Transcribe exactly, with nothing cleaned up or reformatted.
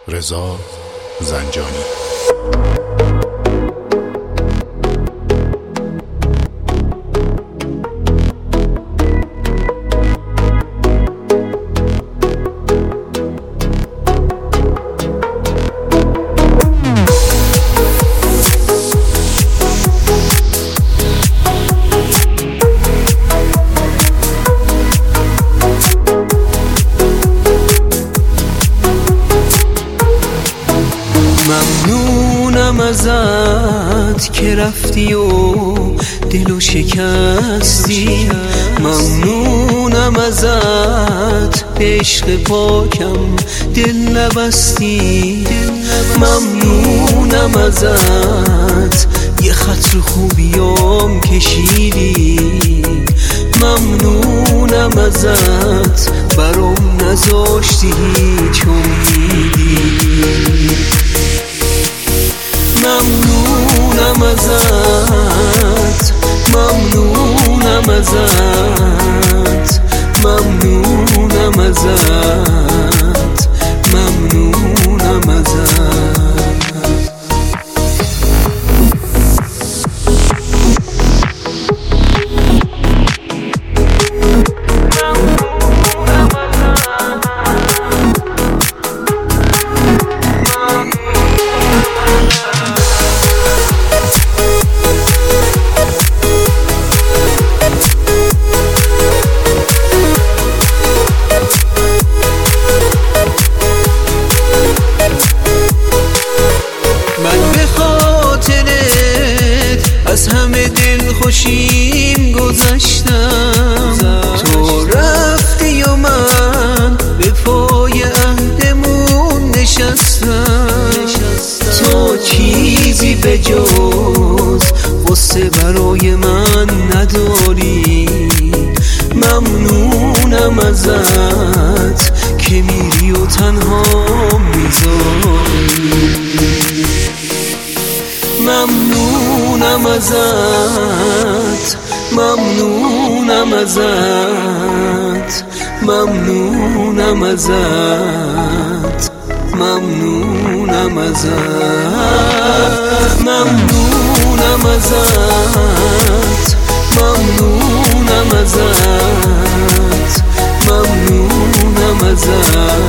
رضا زنجانی. ممنونم ازت که رفتی و دلو شکستی، ممنونم ازت به عشق پاکم دل نبستی، ممنونم ازت یه خط رو خوبیام کشیدی، ممنونم ازت برام نذاشتی هیچ امیدی، ممنونم ازت، ممنونم ازت، ممنونم ازت، ممنونم ازت. از همه دل خوشیم گذشتم، تو رفتی و من به پای عهدمون نشستم، تو چیزی به جز غصه برای من نداری، ممنونم ازت که میری و تنها میذاری، ممنونم ازت، ممنونم ازت، ممنونم ازت، ممنونم ازت، ممنونم ازت، ممنونم ازت، ممنونم ازت.